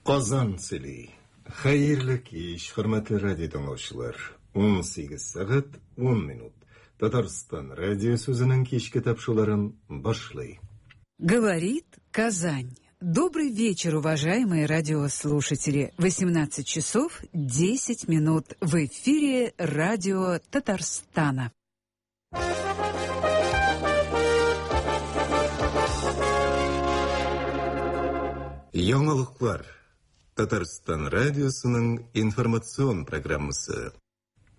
Казан сели. Hayırlı kеш, hürmetli radyo dinləyicilər. 18 saat 10 minut. Татарстан радио сөзінің кешкі тапшыларын başlay. Говорит Казань. Добрый вечер, уважаемые радиослушатели. 18 часов 10 минут в эфире радио Татарстана. Яңалыклар. Татарстан радиосының информацион программасы.